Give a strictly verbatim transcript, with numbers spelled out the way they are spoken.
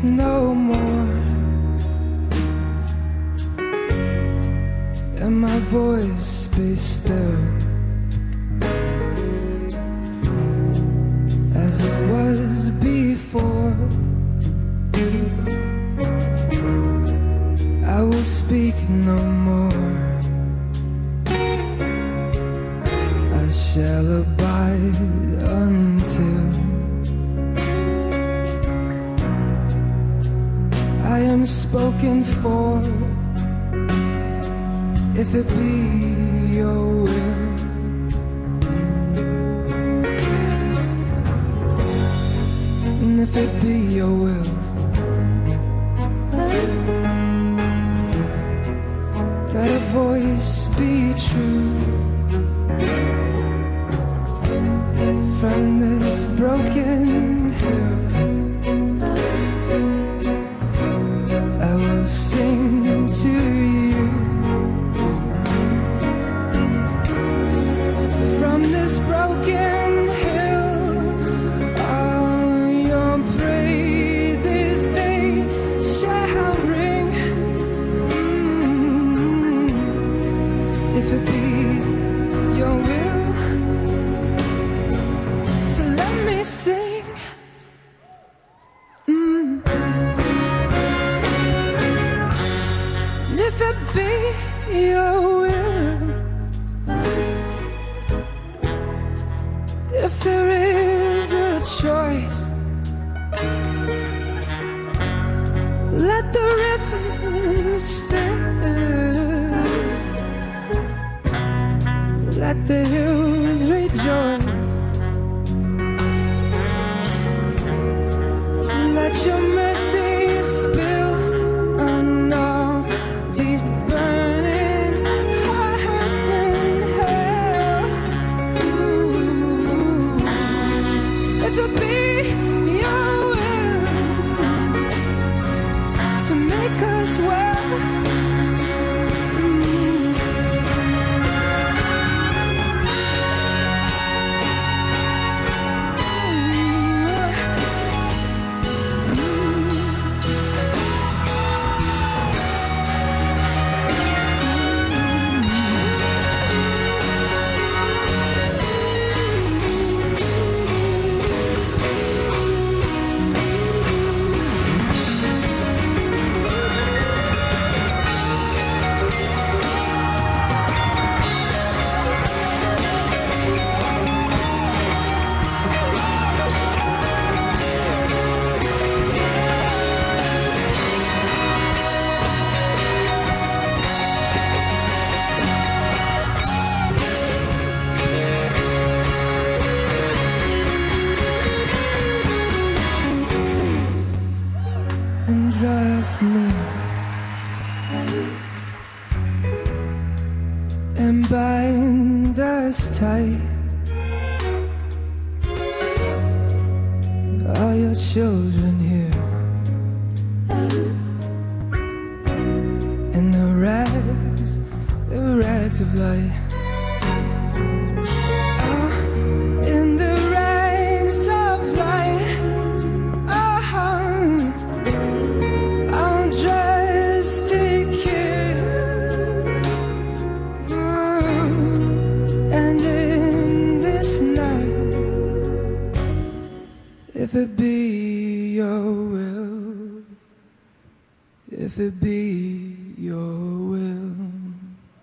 no more, and my voice be still as it was before. I will speak no more, I shall abide until I am spoken for, if it be your will. And if it be your will, that a voice be true from this broken hill. I will sing to you from this broken hill. All your praises they shall ring. Mm-hmm. If it be your will, so let me sing. Mm. If it be your will, if there is a choice, let the rivers fill, let the hills rejoice, let your mercy spill on all these burning hearts in hell. Ooh. If it be your will to make us well, and draw us near and bind us tight. All your children here in the rags, the rags of light. Oh, in the rags of light. Oh, I'm dressed to kill. Oh, and in this night, if it be your will, if it be your will.